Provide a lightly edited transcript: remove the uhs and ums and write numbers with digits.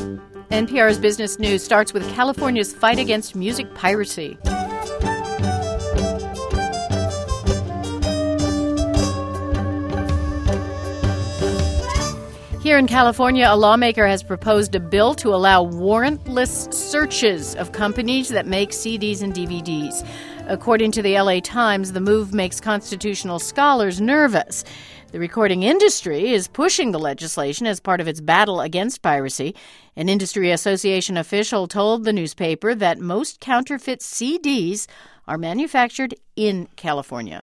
NPR's Business News starts with California's fight against music piracy. Here in California, a lawmaker has proposed a bill to allow warrantless searches of companies that make CDs and DVDs. According to the LA Times, the move makes constitutional scholars nervous. The recording industry is pushing the legislation as part of its battle against piracy. An industry association official told the newspaper that most counterfeit CDs are manufactured in California.